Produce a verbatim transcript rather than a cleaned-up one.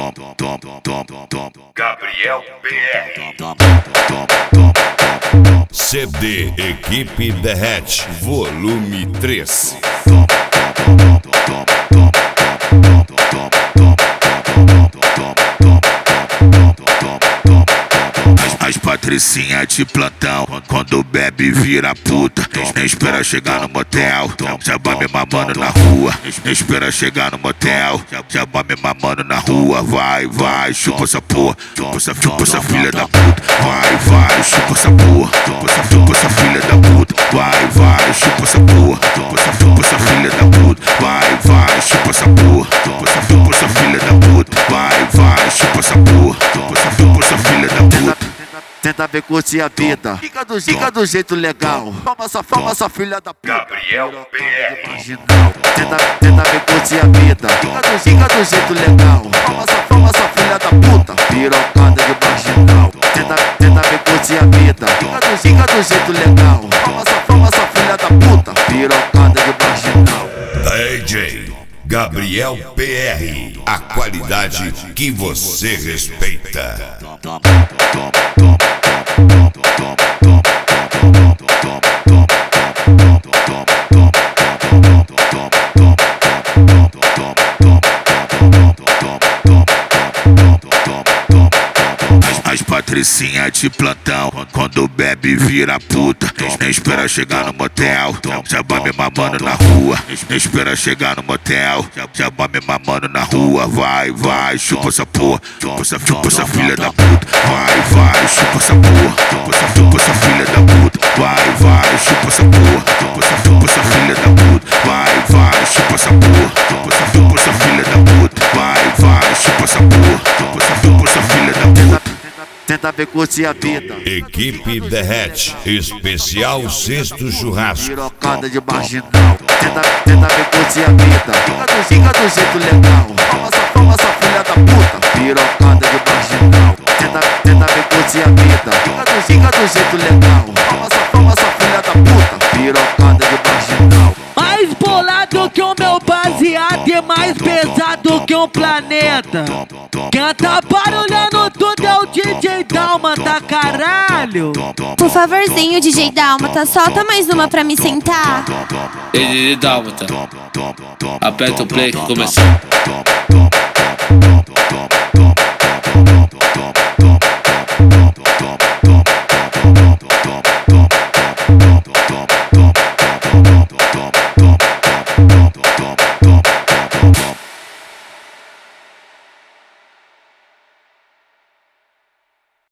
Gabriel P R. C D Equipe Derrete, volume três. As patricinhas de plantão, quando bebe vira puta. Nem espera chegar no motel, já vai me mamando na rua. Nem espera chegar no motel, já vai me mamando na rua. Vai, vai, chupa essa porra, chupa essa, chupa essa filha da puta. Vai, vai, chupa essa porra, chupa essa, chupa essa filha da puta. Vai, vai, chupa essa porra, chupa essa, chupa essa filha da puta. Vai, vai, chupa essa porra, chupa essa, chupa essa filha da puta. Vai, vai, chupa essa porra, chupa essa, chupa essa filha da puta. Tenta ver curtir a vida, fica do, fica do jeito legal. Toma essa, toma essa filha da puta. Gabriel P R. Tenta, tenta ver curtir a vida, fica do, fica do jeito legal. Toma essa, toma essa filha da puta. Pirocada de marginal. Tenta, tenta ver curtir a vida, fica do, fica do jeito legal. Toma essa, toma essa filha da puta. Pirocada de marginal. D J Gabriel P R, a qualidade que você respeita. As patricinhas de plantão, quando bebe vira puta. Nem espera chegar no motel, já vai me mamando na rua. Nem espera chegar no motel, já vai me mamando na rua. Vai, vai, chupa essa porra, chupa essa, chupa essa filha da puta. Vai, vai, chupa essa porra, chupa essa, chupa essa filha da puta. Vai, vai, chupa essa porra, chupa essa, chupa essa filha da puta. Vai, vai, chupa essa porra, chupa essa, chupa essa filha da puta. Vai, vai, chupa essa porra, chupa essa, chupa essa filha da puta. Tenta ver curtir a vida. Equipe Derrete, especial sexto churrasco. Pirocada de marginal. Tenta, tenta ver curtir a vida, fica do, fica do jeito legal. Toma essa, toma essa filha da puta. Pirocada de marginal. Tenta, tenta ver curtir a vida, fica do, fica do jeito legal. Toma essa, toma essa filha da puta. Pirocada de marginal. Mais bolado que o meu baseado e mais pesado que um planeta. Quem tá barulhando tudo é o D J Dálmata, caralho. Por favorzinho, D J Dálmata, solta mais uma pra me sentar. Ei, D J Dálmata, aperta o play que começou.